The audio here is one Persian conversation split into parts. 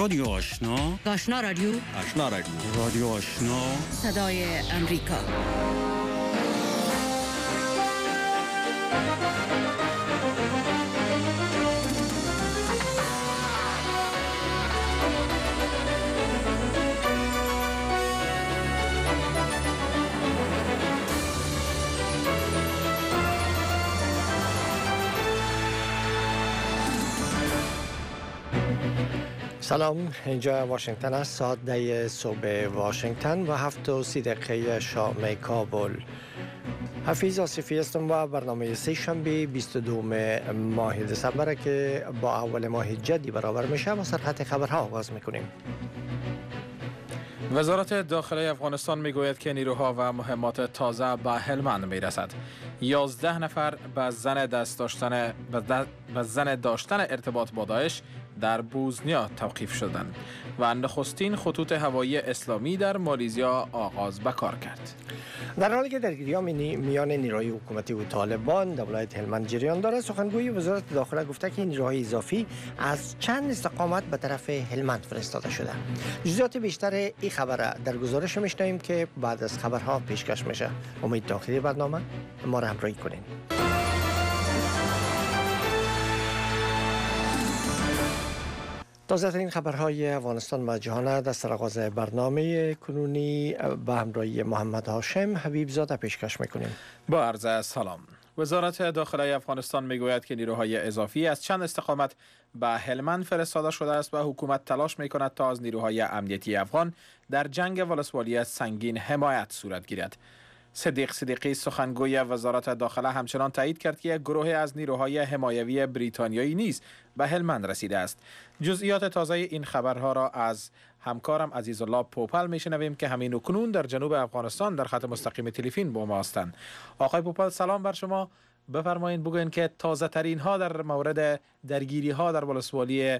رادیو آشنا، آشنا رادیو، آشنا رادیو، رادیو آشنا، صدای امریکا. سلام، اینجا واشنگتن است. ساعت 10 صبح واشنگتن و 7:30 شام کابل. حفیظ آصفی هستم و برنامه سه شنبه 22 ماه دسامبر که با اول ماه جدی برابر میشه و سرخط خبرها آغاز میکنیم. وزارت داخله افغانستان میگوید که نیروها و مهمات تازه به هلمند میرسد. 11 نفر به زن داشتن ارتباط با داعش در بوزنیا توقیف شدند و نخستین خطوط هوایی اسلامی در مالیزیا آغاز به کار کرد. در حالی که درگیری‌ها میان نیروهای حکومتی و طالبان در ولایت هلمند جریان دارد، سخنگوی وزارت داخله گفته که نیروهای اضافی از چند استقامت به طرف هلمند فرستاده شده. جزئیات بیشتر این خبر در گزارش میشنویم که بعد از خبرها پیشکش میشه. امید داخلی برنامه ما را همراهی کنین. تازه ترین خبرهای افغانستان و جهان در سرآغاز برنامه کنونی به همراهی محمد هاشم حبیب زاده پیشکش میکنیم. با عرض سلام. وزارت داخله افغانستان میگوید که نیروهای اضافی از چند استقامت به هلمند فرستاده شده است و حکومت تلاش میکند تا از نیروهای امنیتی افغان در جنگ ولسوالی سنگین حمایت صورت گیرد. صدیق صدیقی سخنگوی وزارت داخله همچنان تایید کرد که یک گروه از نیروهای حمایوی بریتانیایی نیز به هلمند رسیده است. جزئیات تازه این خبرها را از همکارم عزیزالله پوپل میشنویم که همین اکنون در جنوب افغانستان در خط مستقیم تلفن با ما هستند. آقای پوپل سلام بر شما. بفرمایید بگوین که تازه ترین ها در مورد درگیری ها در ولسوالی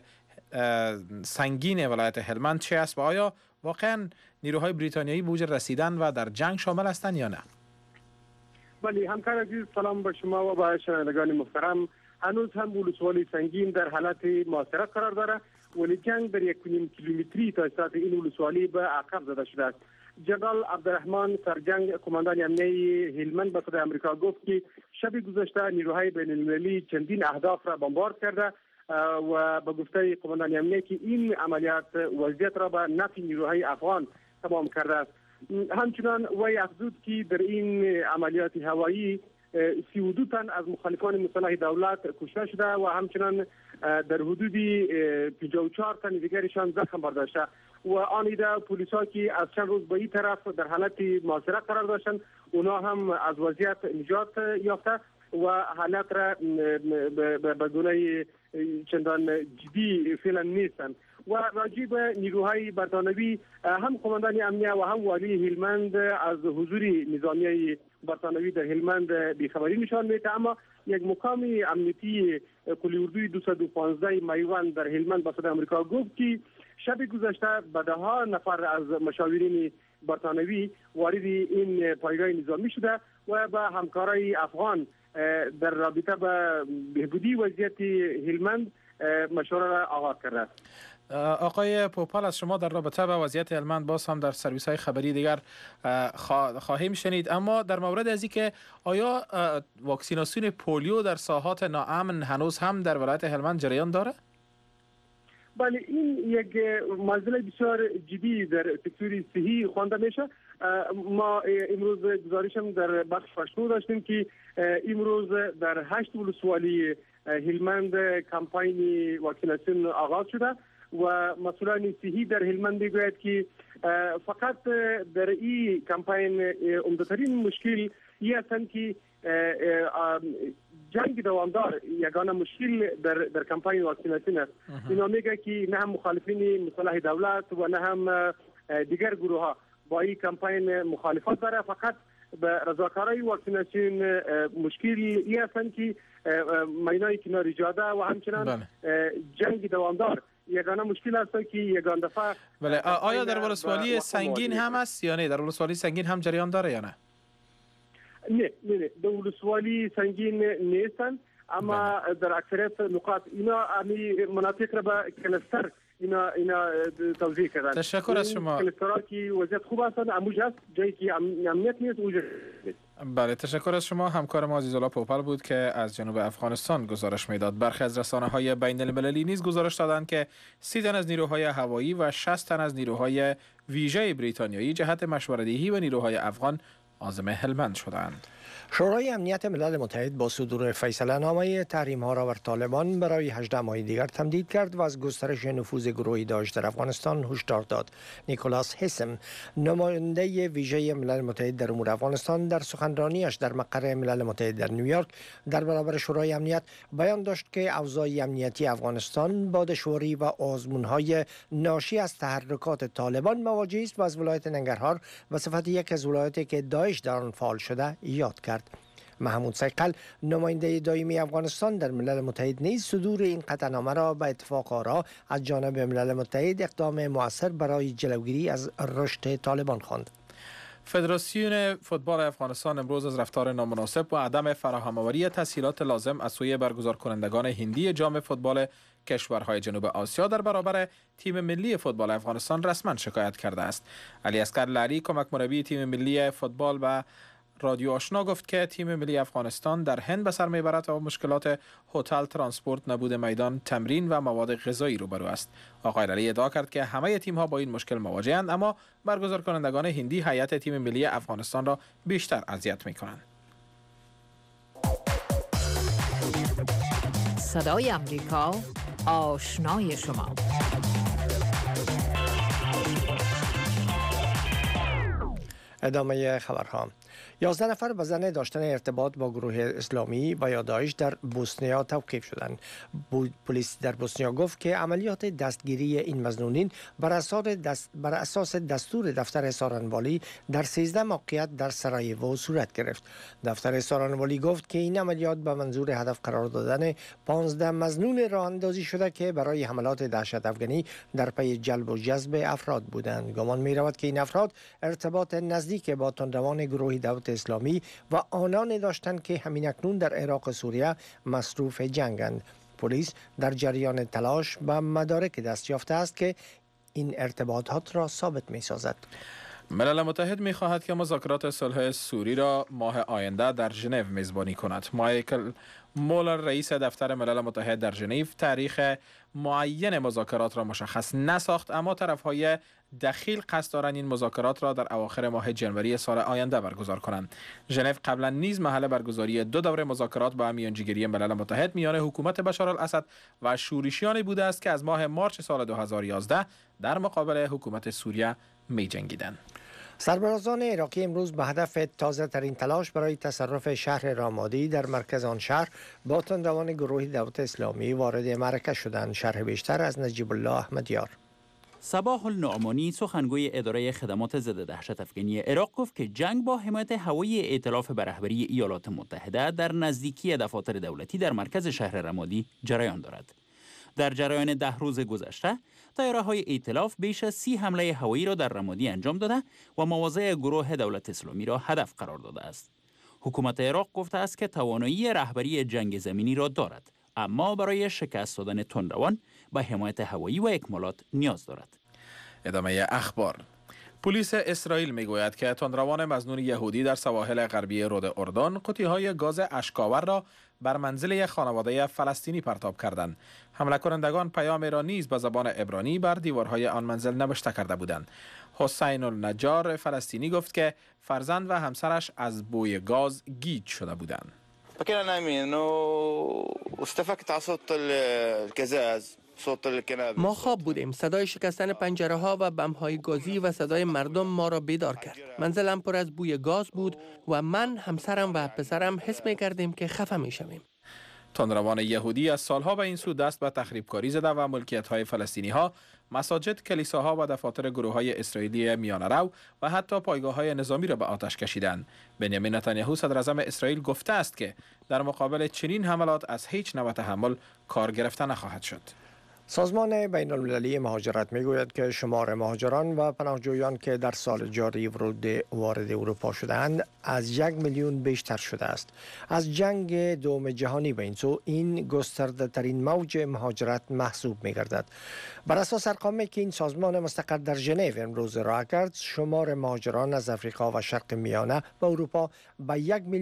سنگین ولایت هلمند چه است و آیا واقعا نیروهای بریتانیایی به وجود رسیدن و در جنگ شامل هستند یا نه؟ بله همکار عزیز، سلام به شما و به شنوندگان محترم. هنوز هم ولسوالی سنگین در حالت محاصره قرار داره، ولی جنگ در 1.5 کیلومتری تا سطح این ولسوالی به عقب زده شده است. جنرال عبدالرحمن سرجنگ قماندان امنیتی هلمند به صدای آمریکا گفت که شب گذشته نیروهای بین المللی چندین اهداف را بمبارد کرده و به گفته قماندان امنیتی که این عملیات وضعیت را به نفع نیروهای افغان تمام کرده است. همچنان وی افزود که در این عملیات هوایی 32 تن از مخالفان مسلح دولت کشته شده و همچنان در حدود 54 تن دیگرشان زخم برداشته و آنیده پلیسا که از چند روز به این طرف در حالت محاصره قرار داشتند اونا هم از وضعیت نجات یافته و حالت را به گونه چندان جدی فعلا نیستند. و راجع به نیروهای برطانوی هم قماندان امنیه و هم والی هلمند از حضور نظامی برطانوی در هلمند بیخبری نشان میده، اما یک مقام امنیتی قلی اردوی 215 میوند در هلمند به صدای آمریکا گفت که شب گذشته به ده ها نفر از مشاورین برطانوی وارد این پایگاه نظامی شده و به همکارای افغان در رابطه با بهبودی وضعیت هلمند مشوره را آغاز کرده است. آقای پوپل، از شما در رابطه با وضعیت هلمند باز هم در سرویس های خبری دیگر خواهیم شنید، اما در مورد از اینکه آیا واکسیناسیون پولیو در ساحات ناامن هنوز هم در ولایت هلمند جریان داره؟ بله، این یک مسئله بسیار جدی در سکتور صحی خوانده میشه. ما امروز گزارشم در بخش پشتو داشتیم که امروز در 8 ولسوالی هلمند کمپاین واکسیناسیون آغاز شده و مسئولان صحی در هلمند میگوید که فقط در این کمپاین عمده‌ترین مشکل این هستند که جنگ دوامدار یگانه مشکل در کمپاین واکسیناسیون است. اینا میگه که نه هم مخالفین مسلح دولت و نه هم دیگر گروه ها با این کمپاین مخالفت داره، فقط به رضاکارای واکسیناسیون مشکل این هستند که مینای کنار جاده و همچنان جنگ دوامدار یگانه مشکل است که یگان دفعه. بله، آیا در ولسوالی سنگین هم است یا نه؟ در ولسوالی سنگین هم جریان داره یا نه؟ نه در ولسوالی سنگین نیستند، اما در اکثریت نقاط اینا مناطق را به کلستر اینا توضیح کردن. تشکر از شما. کلستراکی وضعیت خوب هستند، اموج هست جایی که امنیت نیست اونجا. بله تشکر از شما. همکار ما عزیزالله پوپل بود که از جنوب افغانستان گزارش میداد. برخی از رسانه‌های بین المللی نیز گزارش دادند که 30 تن از نیروهای هوایی و 60 تن از نیروهای ویژه بریتانیایی جهت مشوره‌دهی و نیروهای افغان عازم هلمند شدند. شورای امنیت ملل متحد با صدور فیصله نامه تحریم ها را بر طالبان برای 18 ماه دیگر تمدید کرد و از گسترش نفوذ گروه داعش در افغانستان هشدار داد. نیکولاس هیسم، نماینده ویژه ملل متحد در امور افغانستان، در سخنرانیش در مقر ملل متحد در نیویورک در برابر شورای امنیت بیان داشت که اوضاع امنیتی افغانستان با دشواری و آزمون‌های ناشی از تحرکات طالبان مواجه است و از ولایت ننگرهار به صفت یک از ولایاتی که داعش در آن فعال شده یاد کرد. محمود سیقل، نماینده دائمی افغانستان در ملل متحد نیز صدور این قطعنامه را به اتفاق آرا از جانب ملل متحد اقدام مؤثر برای جلوگیری از رشد طالبان خواند. فدراسیون فوتبال افغانستان امروز از رفتار نامناسب و عدم فراهم‌آوری تسهیلات لازم از سوی برگزار کنندگان هندی جام فوتبال کشورهای جنوب آسیا در برابر تیم ملی فوتبال افغانستان رسما شکایت کرده است. علی اصغر لعلی، کمک مربی تیم ملی فوتبال و رادیو آشنا گفت که تیم ملی افغانستان در هند به سر میبرد و مشکلات هتل، ترانسپورت، نبود میدان تمرین و مواد غذایی روبرو است. آقای لعلی ادعا کرد که همه تیم ها با این مشکل مواجه‌اند، اما برگزار کنندگان هندی هیئت تیم ملی افغانستان را بیشتر اذیت می‌کنند. صدای آمریکا، آشنای شما. ادامه خبرها. 11 نفر به ظن داشتن ارتباط با گروه اسلامی و یا داعش در بوسنیا توقیف شدند. پلیس در بوسنیا گفت که عملیات دستگیری این مظنونین بر اساس دستور دفتر سارنوالی در 13 موقعیت در سرایوو صورت گرفت. دفتر سارنوالی گفت که این عملیات به منظور هدف قرار دادن 15 مظنون راه اندازی شده که برای حملات دهشت افغانی در پی جلب و جذب افراد بودند. گمان می رود که این افراد ارتباط نزدیک با تندروان گروه دولت اسلامی و آنان داشتند که همین اکنون در عراق و سوریه مصروف جنگند. پلیس در جریان تلاش به مدارک دست یافته است که این ارتباطات را ثابت می سازد. ملل متحد می خواهد که مذاکرات صلح سوری را ماه آینده در ژنو میزبانی کند. مایکل مولر، رئیس دفتر ملل متحد در ژنو، تاریخ معین مذاکرات را مشخص نساخت، اما طرف‌های دخیل قصد دارند این مذاکرات را در اواخر ماه جنوری سال آینده برگزار کنند. ژنو قبلا نیز محل برگزاری 2 دوره مذاکرات با میانجیگری ملل متحد میان حکومت بشار الاسد و شورشیانی بوده است که از ماه مارچ سال 2011 در مقابل حکومت سوریه می‌جنگیدند. سربرازان عراقی امروز به هدف تازه ترین تلاش برای تصرف شهر رامادی در مرکز آن شهر با تندروان گروه دولت اسلامی وارد معرکه شدند. شرح بیشتر از نجیب الله احمدیار. صباح النعمانی، سخنگوی اداره خدمات ضد دهشت افغانی عراق، گفت که جنگ با حمایت هوایی ائتلاف به رهبری ایالات متحده در نزدیکی دفاتر دولتی در مرکز شهر رمادی جریان دارد. در جریان 10 روز گذشته، طیاره‌های ائتلاف بیش از 30 حمله هوایی را در رمادی انجام داده و مواضع گروه دولت اسلامی را هدف قرار داده است. حکومت عراق گفته است که توانایی رهبری جنگ زمینی را دارد، اما برای شکست دادن تندروان به حمایت هوایی و اکمالات نیاز دارد. ادامه اخبار. پلیس اسرائیل میگوید که تندروان مظنون یهودی در سواحل غربی رود اردن قطعه‌های گاز اشک‌آور را بر منزل یک خانواده فلسطینی پرتاب کردند. حمله کنندگان پیام را نیز به زبان عبرانی بر دیوارهای آن منزل نوشته کرده بودند. حسین النجار فلسطینی گفت که فرزند و همسرش از بوی گاز گیج شده بودند. ما خواب بودیم. صدای شکستن پنجره ها و بم های گازی و صدای مردم ما را بیدار کرد. منزلم پر از بوی گاز بود و من، همسرم و پسرم حس می کردیم که خفه می شویم. تندروان یهودی از سالها به این سو دست به تخریبکاری زده و ملکیت‌های فلسطینی‌ها، مساجد، کلیساها و دفاتر گروه‌های اسرائیلی میانه‌رو و حتی پایگاه‌های نظامی را به آتش کشیدند. بنیامین نتانیاهو صدر اعظم اسرائیل گفته است که در مقابل چنین حملات از هیچ نوع تحمل کار گرفته نخواهد شد. سازمان بین المللی مهاجرت میگوید که شمار مهاجران و پناهجویان که در سال جاری وارد اروپا شدند از 1 میلیون بیشتر شده است. از جنگ دوم جهانی به این سو این گسترده ترین موج مهاجرت محسوب می گردد. بر اساس ارقامی که این سازمان مستقر در ژنو امروز ارائه کرد، شمار مهاجران از افریقا و شرق میانه به اروپا به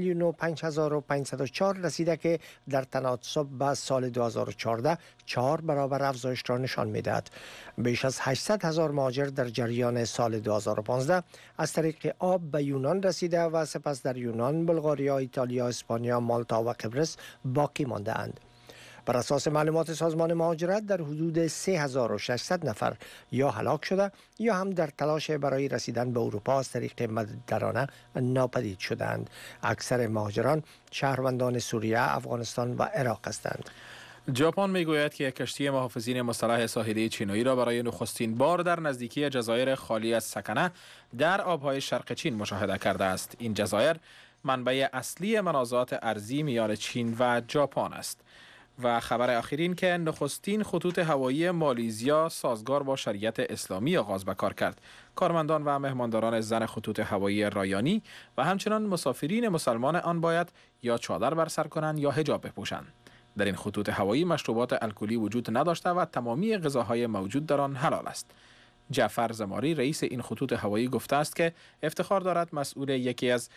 1,05,504 رسیده که در تناسب با سال 2014 4 برابر افزایش را نشان می‌دهد. بیش از 800,000 مهاجر در جریان سال 2015 از طریق آب به یونان رسیده و سپس در یونان، بلغاریا، ایتالیا، اسپانیا، مالتا و قبرس باقی مانده اند. بر اساس معلومات سازمان مهاجرت در حدود 3600 نفر یا هلاک شده یا هم در تلاش برای رسیدن به اروپا از طریق مدیترانه ناپدید شدند. اکثر مهاجران شهروندان سوریه، افغانستان و عراق هستند. ژاپن میگوید که یک کشتی محافظین مسلح ساحلی چینی را برای نخستین بار در نزدیکی جزایر خالی از سکنه در آبهای شرق چین مشاهده کرده است. این جزایر منبع اصلی منازعات ارضی میان چین و ژاپن است. و خبر اخیرین که نخستین خطوط هوایی مالیزیا سازگار با شریعت اسلامی آغاز به کار کرد. کارمندان و مهمانداران زن خطوط هوایی رایانی و همچنان مسافرین مسلمان آن باید یا چادر بر سر کنند یا حجاب بپوشند. در این خطوط هوایی مشروبات الکلی وجود نداشته و تمامی غذاهای موجود در آن حلال است. جعفر زماری رئیس این خطوط هوایی گفته است که افتخار دارد مسئول یکی از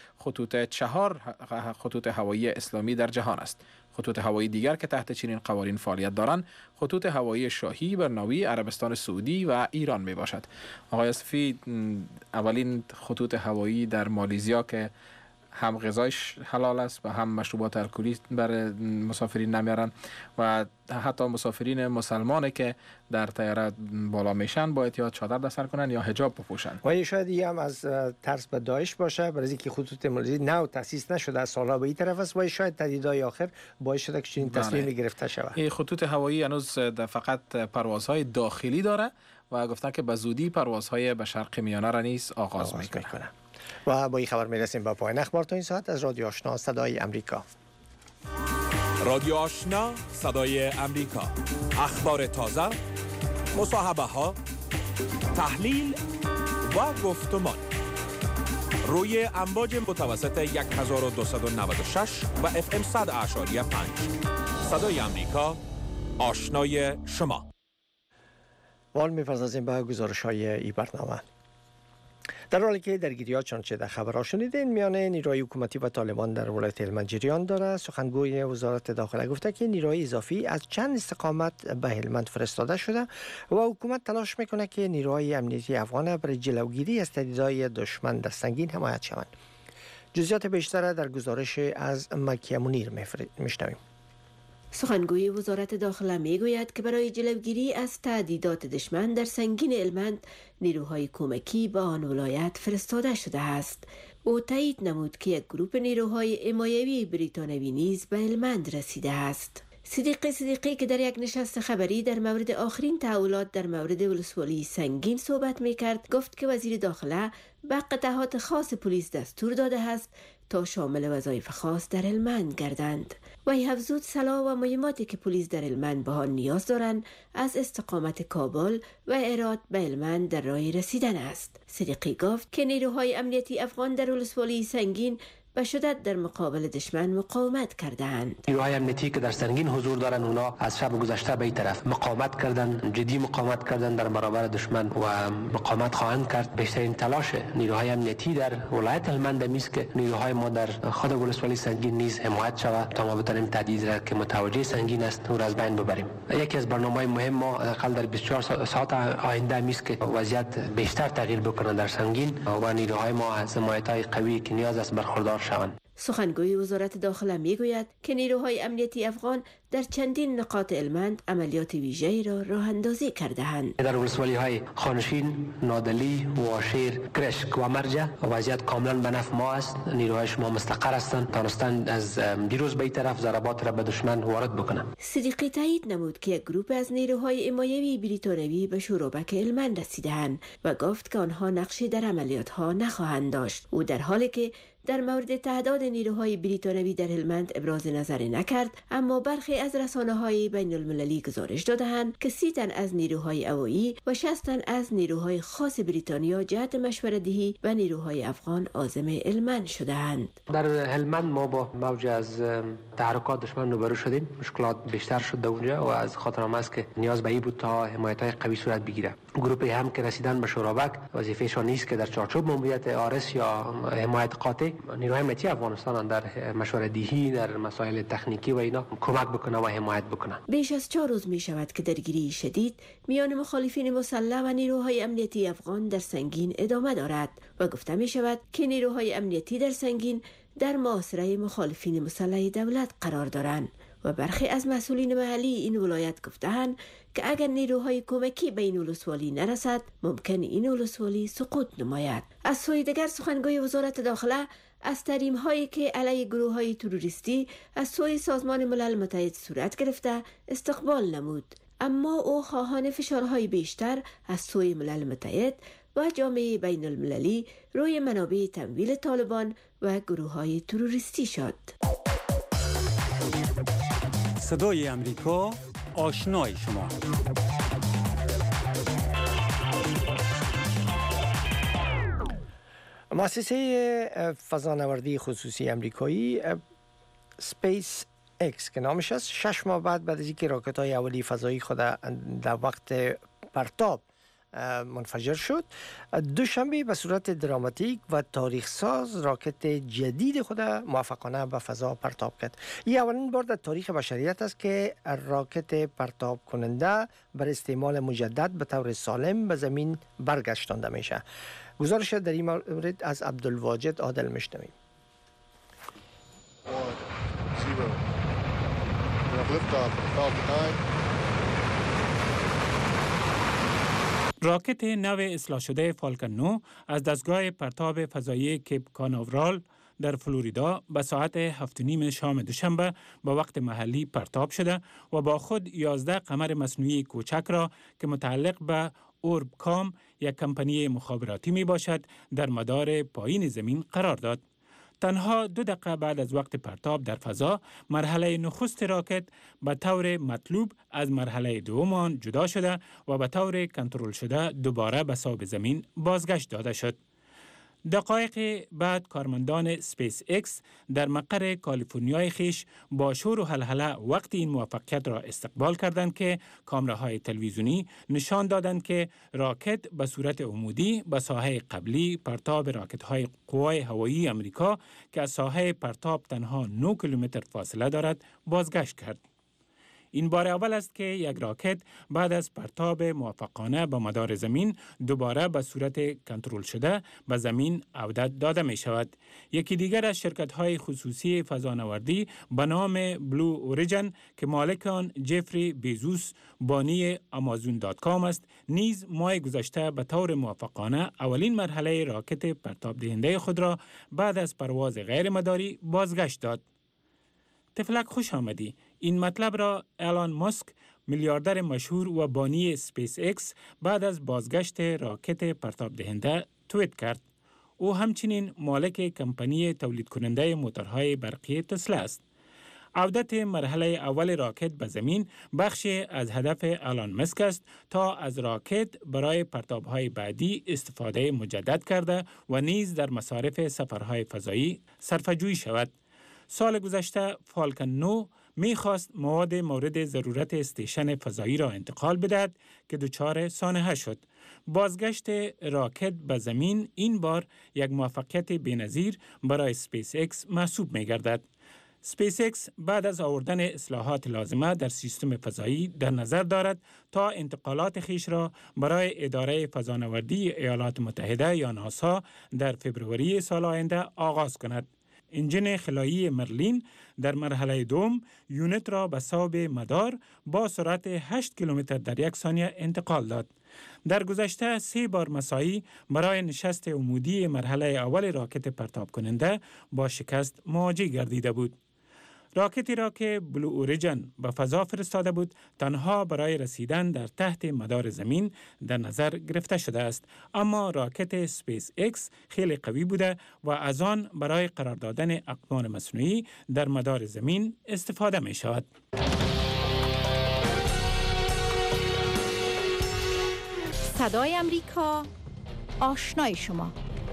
4 خطوط هوایی اسلامی در جهان است. خطوط هوایی دیگر که تحت چنین قوانین فعالیت دارند خطوط هوایی شاهی، برناوی، عربستان سعودی و ایران می باشد. آقای صفی، اولین خطوط هوایی در مالزیا که هم غذایش حلال است و هم مشروبات الکلی برای مسافرین نمیارن و حتی مسافرین مسلمانه که در طیاره بالا میشن باید یا چادر در سر کنن یا حجاب بپوشن. و شاید این هم از ترس به داعش باشه، برای اینکه خطوط مالزی نو تاسیس نشده از سالها به این طرف است و شاید تهدیدهای آخر باعث شده که این تصمیمی گرفته شود. این خطوط هوایی هنوز فقط پروازهای داخلی داره و گفتن که به زودی پروازهای به شرق میانه را نیز آغاز میکنه. و با این خبر میرسیم به پایان اخبار تا این ساعت. از رادیو آشنا صدای امریکا. رادیو آشنا صدای امریکا، اخبار تازه، مصاحبه ها، تحلیل و گفتمان روی امواج متوسط 1296 و FM 100.5. صدای امریکا، آشنای شما. وال می‌پردازیم به گزارش‌های این برنامه. در حالی که درگیری‌ها چنانچه در خبرها شنیدین میان نیروهای حکومتی و طالبان در ولایت هلمند جریان دارد، سخنگوی وزارت داخله گفته که نیروهای اضافی از چند استقامت به هلمند فرستاده شده و حکومت تلاش میکنه که نیروهای امنیتی افغان برای جلوگیری از تهدیدهای دشمن در سنگین حمایت شوند. جزئیات بیشتر در گزارش از مکیه منیر میشنویم. سخنگوی وزارت داخله میگوید که برای جلوگیری از تهدیدات دشمن در سنگین هلمند نیروهای کمکی به آن ولایت فرستاده شده است. او تایید نمود که یک گروه نیروهای حمایوی بریتانوی نیز به هلمند رسیده است. صدیقی که در یک نشست خبری در مورد آخرین تحولات در مورد ولسوالی سنگین صحبت میکرد گفت که وزیر داخله به قطعات خاص پلیس دستور داده است تا شامل وظایف خاص در هلمند گردند. وی افزود سلاح و مهماتی که پلیس در هلمند به آن نیاز دارند از استقامت کابل و هرات به هلمند در راه رسیدن است. صدیقی گفت که نیروهای امنیتی افغان در ولسوالی سنگین به شدت در مقابل دشمن مقاومت کردند. نیروهای امنیتی که در سنگین حضور دارند اونا از شب گذشته به این طرف مقاومت کردند، جدی مقاومت کردند در برابر دشمن و مقاومت خواهند کرد. بیشترین تلاش نیروهای امنیتی در ولایت هلمند میست که نیروهای ما در خود ولسوالی سنگین نیز حمایت شود تا ما بتوانیم تهدید را که متوجه سنگین است او را از بین ببریم. یکی از برنامه‌های مهم ما حداقل در 24 ساعت آینده میست که وضعیت بیشتر تغییر بکنه در سنگین و نیروهای ما از حمایت‌های قوی که نیاز است برخوردار شوند. سخنگوی وزارت داخله میگوید که نیروهای امنیتی افغان در چندین نقاط هلمند عملیات ویژه‌ای را راه اندازی کرده‌اند. در ولسوالی‌های خانشین، نادلی، واشیر، کرشک و مرجع وضعیت کاملا به نفع ما است. نیروهای شما مستقر هستند، تانستند از دیروز به این طرف ضربات را به دشمن وارد بکنند. صدیقی تایید نمود که یک گروه از نیروهای حمایوی بریتانوی به شورابک هلمند رسیده‌اند و گفت که آنها نقشی در عملیات‌ها نخواهند داشت. او در حالی که در مورد تعداد نیروهای بریتانوی در هلمند ابراز نظر نکرد، اما برخی از رسانه‌های بین المللی گزارش دادند که 30 تن از نیروهای هوایی و 60 تن از نیروهای خاص بریتانیا جهت مشوره‌دهی و نیروهای افغان عازم هلمند شدند. در هلمند ما با موج از تحرکات دشمن روبرو شدیم. مشکلات بیشتر شد در اونجا و از خاطر هم است که نیاز به این بود تا حمایت‌های قوی صورت بگیره. گروپی هم که رسیدن به شورابک وظیفه‌شان نیست که در چارچوب ماموریت آرس یا حمایت قاطع نیروهای امنیتی افغانستان در مشوره‌دهی در مسائل تکنیکی و اینا کمک بکنه و حمایت بکنه. بیش از 4 روز می شود که درگیری شدید میان مخالفین مسلح و نیروهای امنیتی افغان در سنگین ادامه دارد و گفته می شود که نیروهای امنیتی در سنگین در محاصره مخالفین مسلح دولت قرار دارند و برخی از مسئولین محلی این ولایت گفتند که اگر نیروهای کمکی به این ولسوالی نرسد ممکن این ولسوالی سقوط نماید. از سوی دیگر سخنگوی وزارت داخله از تحریم هایی که علیه گروه های تروریستی از سوی سازمان ملل متحد صورت گرفته استقبال نمود، اما او خواهان فشارهای بیشتر از سوی ملل متحد و جامعه بین المللی روی منابع تمویل طالبان و گروه های تروریستی شد. صدای امریکا، آشنای شما. مؤسسه فضانوردی خصوصی امریکایی سپیس اکس که نامش است 6 ماه بعد از اینکه راکت‌های اولی فضایی خود در وقت پرتاب منفجر شد، دوشنبه به صورت دراماتیک و تاریخ ساز راکت جدید خود موفقانه به فضا پرتاب کرد. این اولین بار در تاریخ بشریت است که راکت پرتاب کننده بر استعمال مجدد به طور سالم به زمین برگشتانده میشه. گزارش در این مورد از عبدالواجد عادل میشنویم. راکت نو اصلاح شده فالکن 9 از دستگاه پرتاب فضایی کیپ کاناورال در فلوریدا به ساعت 7:30 شام دوشنبه به وقت محلی پرتاب شده و با خود 11 قمر مصنوعی کوچک را که متعلق به اوربکام یک کمپانی مخابراتی می باشد در مدار پایین زمین قرار داد. تنها 2 دقیقه بعد از وقت پرتاب در فضا، مرحله نخست راکت به طور مطلوب از مرحله دوم آن جدا شده و به طور کنترل شده دوباره به ساب زمین بازگشت داده شد. دقایق بعد کارمندان سپیس اکس در مقر کالیفرنیای خیش با شور و هلهله وقتی این موفقیت را استقبال کردند که کامراهای تلویزیونی نشان دادند که راکت به صورت عمودی به ساحه قبلی پرتاب راکت‌های قوای هوایی امریکا که از ساحه پرتاب تنها 9 کیلومتر فاصله دارد بازگشت کرد. این بار اول است که یک راکت بعد از پرتاب موفقانه به مدار زمین دوباره به صورت کنترل شده به زمین عودت داده می شود. یکی دیگر از شرکت‌های خصوصی فضانوردی به نام بلو اوریجن که مالک آن جفری بیزوس بانی امازون.com است، نیز ماه گذشته به طور موفقانه اولین مرحله راکت پرتاب دهنده خود را بعد از پرواز غیر مداری بازگشت داد. تفلک خوش آمدی. این مطلب را ایلان ماسک، میلیاردر مشهور و بانی سپیس اکس، بعد از بازگشت راکت پرتاب دهنده توییت کرد. او همچنین مالک کمپانی تولید کننده موتورهای برقی تسلا است. عودت مرحله اول راکت به زمین بخشی از هدف ایلان ماسک است تا از راکت برای پرتاب‌های بعدی استفاده مجدد کرده و نیز در مصارف سفرهای فضایی صرفه‌جویی شود. سال گذشته فالکن 9 می‌خواست مواد مورد ضرورت استیشن فضایی را انتقال بدهد که دچار سانحه شد. بازگشت راکت به زمین این بار یک موفقیت بی‌نظیر برای سپیس اکس محسوب می‌گردد. سپیس اکس بعد از آوردن اصلاحات لازمه در سیستم فضایی در نظر دارد تا انتقالات خیش را برای اداره فضانوردی ایالات متحده یا ناسا در فبروری سال آینده آغاز کند. انجن خلایی مرلین در مرحله دوم یونت را به صوب مدار با سرعت 8 کیلومتر در یک ثانیه انتقال داد. در گذشته 3 بار مساعی برای نشست عمودی مرحله اول راکت پرتاب کننده با شکست مواجه گردیده بود. راکتی را که بلو اوریجن به فضا فرستاده بود تنها برای رسیدن در تحت مدار زمین در نظر گرفته شده است، اما راکت سپیس اکس خیلی قوی بوده و از آن برای قرار دادن اقمار مصنوعی در مدار زمین استفاده می شود. صدای امریکا، آشنای شما.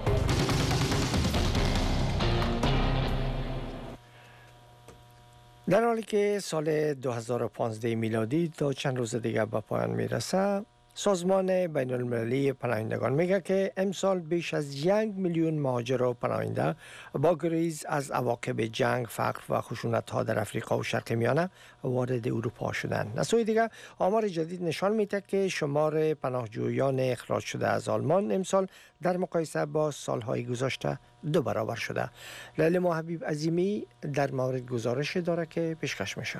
در حالی که سال 2015 میلادی تا چند روز دیگر به پایان میرسه، سازمان بین المللی پناهندگان میگه که امسال بیش از 1 میلیون مهاجر و پناهنده با گریز از عواقب جنگ، فقر و خشونت ها در افریقا و شرق میانه وارد اروپا شدند. از سوی دیگر آمار جدید نشان میده که شمار پناهجویان اخراج شده از آلمان امسال در مقایسه با سالهای گذشته 2 برابر شده. لیلا حبیب عظیمی در مورد گزارش داره که پیشکش میشه.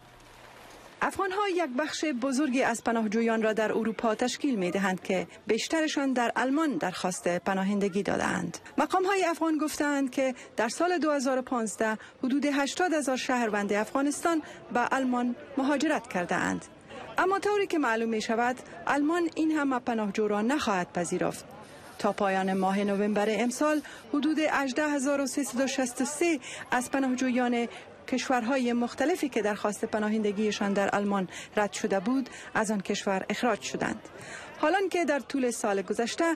افغان‌ها یک بخش بزرگی از پناهجویان را در اروپا تشکیل می‌دهند که بیشترشان در آلمان درخواست پناهندگی داده‌اند. مقام‌های افغان گفتند که در سال 2015 حدود 80,000 شهروند افغانستان به آلمان مهاجرت کرده‌اند. اما طوری که معلوم می‌شود، آلمان این همه پناهجو را نخواهد پذیرفت. تا پایان ماه نوامبر امسال حدود 18363 از پناهجویان کشورهای مختلفی که درخواست پناهندگیشان در آلمان رد شده بود از آن کشور اخراج شدند. حالان که در طول سال گذشته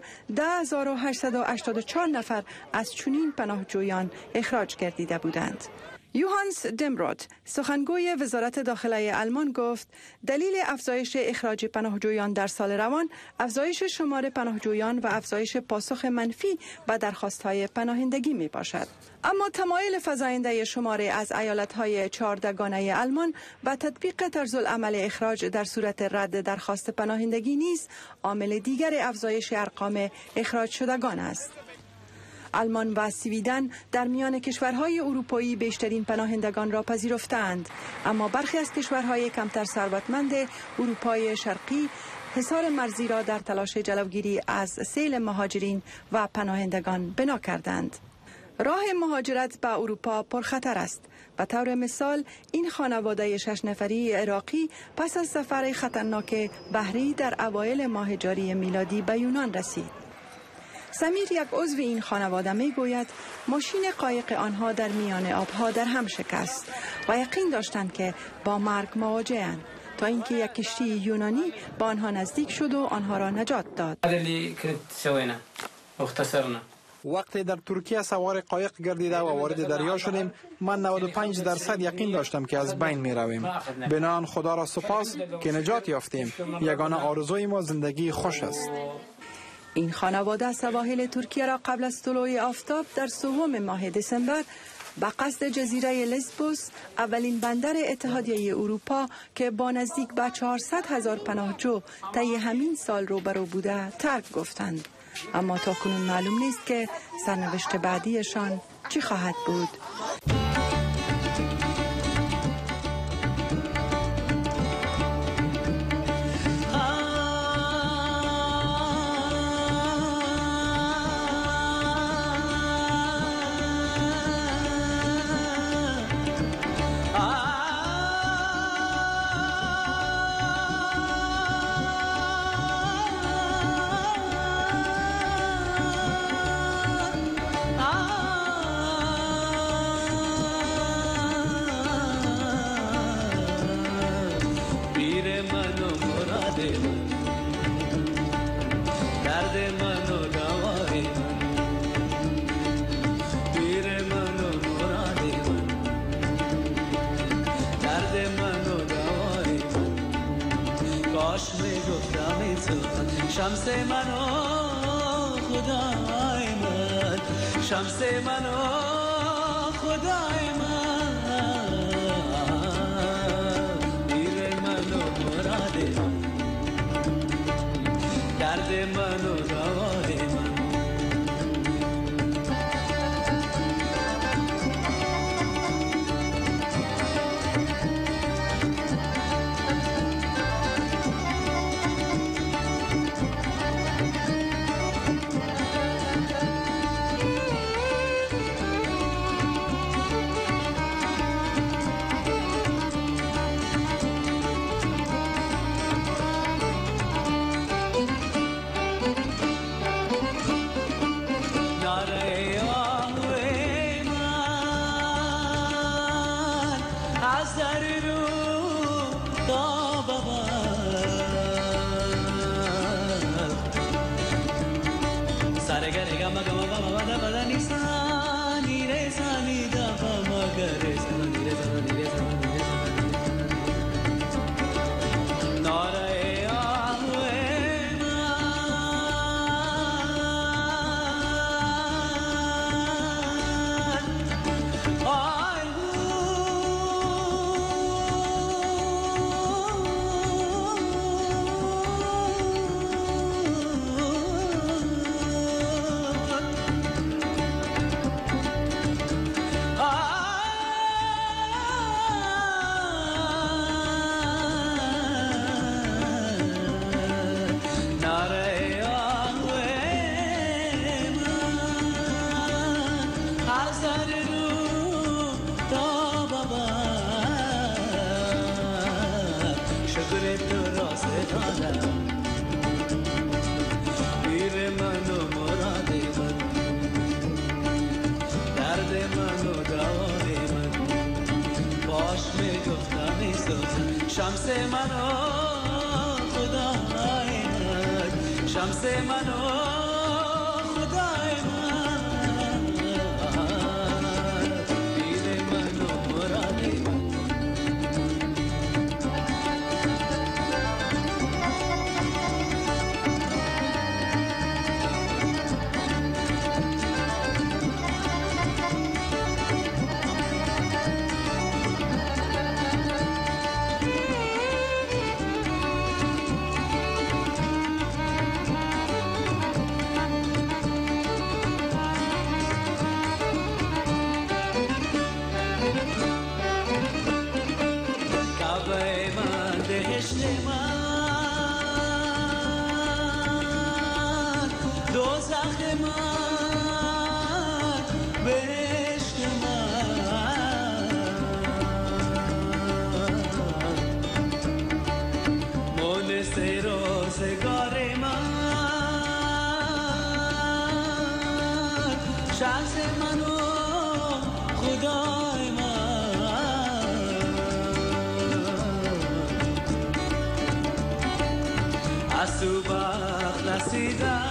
10,884 نفر از چنین پناهجویان اخراج گردیده بودند. یوهانس دمرود، سخنگوی وزارت داخله آلمان گفت دلیل افزایش اخراج پناهجویان در سال روان افزایش شمار پناهجویان و افزایش پاسخ منفی به درخواست‌های پناهندگی می باشد. اما تمایل فزاینده شماری از ایالت‌های 14 گانه آلمان و تطبیق طرزالعمل اخراج در صورت رد درخواست پناهندگی نیز عامل دیگر افزایش ارقام اخراج شدگان است. آلمان و سویدن در میان کشورهای اروپایی بیشترین پناهندگان را پذیرفتند، اما برخی از کشورهای کمتر ثروتمند اروپای شرقی حصار مرزی را در تلاش جلوگیری از سیل مهاجرین و پناهندگان بنا کردند. راه مهاجرت به اروپا پرخطر است. به طور مثال این خانواده 6 نفری عراقی پس از سفر خطرناک بحری در اوایل ماه جاری میلادی به یونان رسید. سمیر، یک عضو این خانواده، می گوید ماشین قایق آنها در میان آبها در هم شکست و یقین داشتند که با مرگ مواجه‌اند تا اینکه یک کشتی یونانی با آنها نزدیک شد و آنها را نجات داد. وقتی در ترکیه سوار قایق گردیده و وارد دریا شدیم، من 95% یقین داشتم که از بین می رویم. بنابراین خدا را سپاس که نجات یافتیم. یگانه آرزوی ما زندگی خوش است. این خانواده سواحل ترکیه را قبل از طلوع آفتاب در سوم ماه دسامبر به قصد جزیره لسبوس، اولین بندر اتحادیه اروپا که با نزدیک به 400,000 پناهجو طی همین سال روبرو بوده ترک گفتند. اما تاکنون معلوم نیست که سرنوشت بعدیشان چی خواهد بود. شمس منو خدای من، شمس منو خدای من، پیر منو مراد من، درد منو دوای من. ga re ga ma ga ma ba ma da ba da ni sa ni re sa ni da ba ma ga re sa ni re sa ni re sa ni re sa nara شمس منو خدای من شمس منو خدای من پیر منو مراد من شمس منو خدای من از تو بخت رسیدم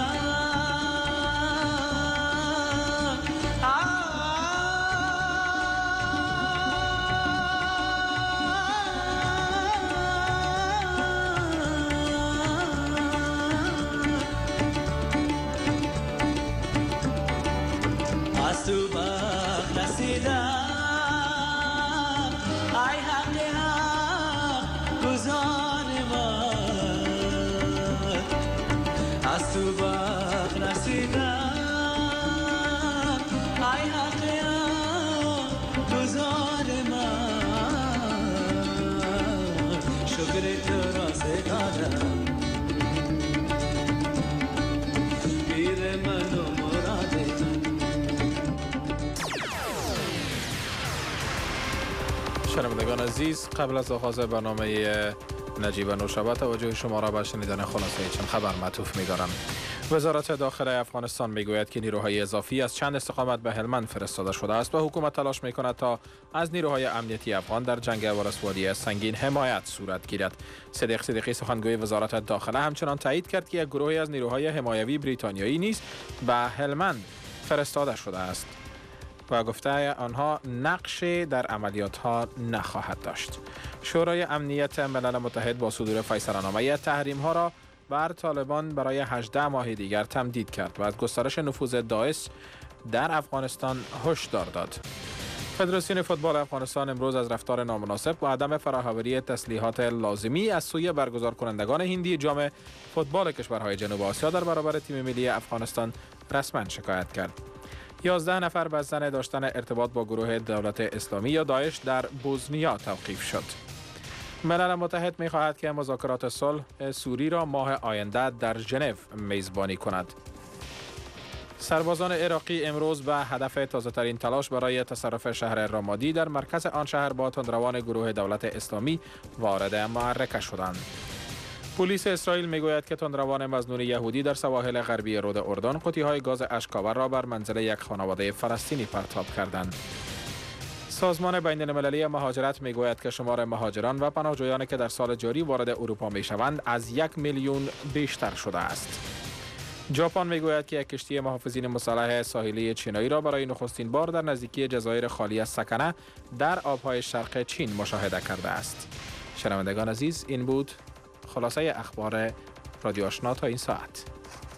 تو بخت رسیدم ای حق حق گزار من از تو بخت رسیدم ای حق حق گزار من شکر تو را ستادم پیر من و مراد من شنوندگان عزیز، قبل از آغاز برنامه نجیب نوشابه توجه شما را به شنیدن خلاصه چند خبر معطوف می‌دارم. وزارت داخله افغانستان میگوید که نیروهای اضافی از چند استقامت به هلمند فرستاده شده است و حکومت تلاش می‌کند تا از نیروهای امنیتی افغان در جنگ ولسوالی سنگین حمایت صورت گیرد. صدیق صدیقی سخنگوی وزارت داخله همچنان تایید کرد که یک گروهی از نیروهای حمایوی بریتانیایی نیز به هلمند فرستاده شده است و گفته آنها نقش در عملیات ها نخواهد داشت. شورای امنیت ملل متحد با صدور فیصله‌نامه تحریم ها را بر طالبان برای 18 ماه دیگر تمدید کرد و از گسترش نفوذ داعش در افغانستان هشدار داد. فدراسیون فوتبال افغانستان امروز از رفتار نامناسب و عدم فراهمانی تسلیحات لازمی از سوی برگزار کنندگان هندی جام فوتبال کشورهای جنوب آسیا در برابر تیم ملی افغانستان رسما شکایت کرد. 11 نفر بستن داشتن ارتباط با گروه دولت اسلامی یا داعش در بوسنیا توقیف شد. ملل متحد می‌خواهد که مذاکرات صلح سوری را ماه آینده در ژنو میزبانی کند. سربازان عراقی امروز به هدف تازه‌ترین تلاش برای تصرف شهر رامادی در مرکز آن شهر با تندروان گروه دولت اسلامی وارد معرکه شدند. پلیس اسرائیل میگوید که تندروان مظنون یهودی در سواحل غربی رود اردن قطی‌های گاز اشک‌آور را بر منزل یک خانواده فلسطینی پرتاب کردند. سازمان بین‌المللی مهاجرت میگوید که شمار مهاجران و پناهجویانی که در سال جاری وارد اروپا میشوند از 1 میلیون بیشتر شده است. ژاپن میگوید که یک کشتی محافظین مسلح ساحلی چینایی را برای نخستین بار در نزدیکی جزایر خالی از سکنه در آبهای شرق چین مشاهده کرده است. شنوندگان عزیز، این بود خلاصه اخبار رادیو آشنا تا این ساعت.